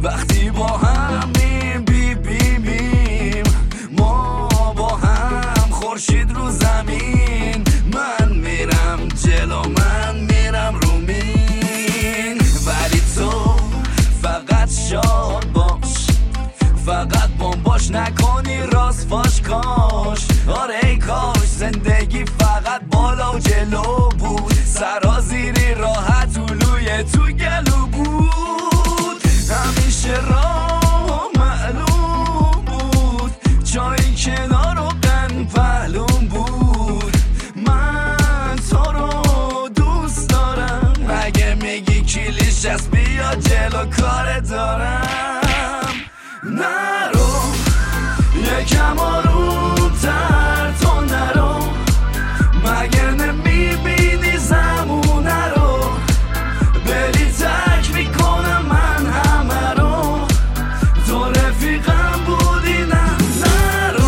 وقتی با هم میبینیم ما با هم خورشید رو زمین. من میرم جلو من میرم رو مین، ولی تو فقط شاد باش، فقط بمباش نکنی راست فاش کاش. آره ای کاش زندگی فقط بالا و جلو بود، سرازیری راحت اولوی تو گلو بود. همیشه راه معلوم بود، جایی کنار و قن پهلوم بود. من تو رو دوست دارم، اگه میگی کلیش است بیا جلو کار دارم. نرو یکم آرومتر، تو نرو مگه نمیبینی زمونه رو، بری ترک میکنم من همه رو. تو رفیقم بودی نه نرو.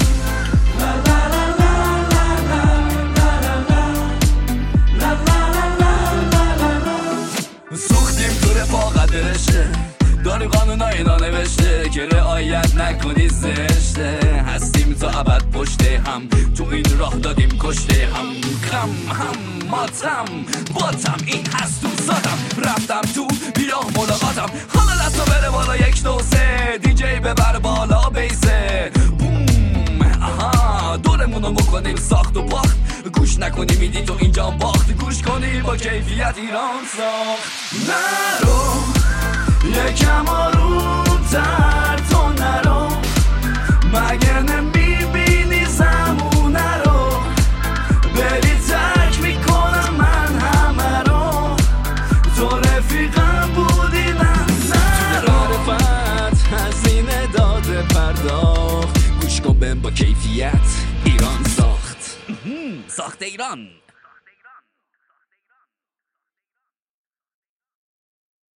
سوختیم تو رفاقت رشته، داری قانونا اینا نوشته که رعایت نکنی زشته. هستیم تا ابد پشت هم، تو این راه دادیم کشته هم. غم هم ماتم باتم، این هست تو ذاتم. رفتم تو بیا ملاقاتم، حالا دستا بره بالا 1 2 3 دیجی ببر بالا بیسه بوم. آها دورمونو بکنیم ساخت و باخت، گوش نکنی میدی تو اینجا باخت، گوش کنی با کیفیت ایران ساخت. نرو یکم آرومتر، تو نرو مگه نمیبینی زمونه رو، بری ترک میکنم من همه رو. تو رفیقم بودی نه نرو. تو معرفت هزینه داده پرداخت، گوش کن بهم با کیفیت ایران ساخت. ساخت ایران.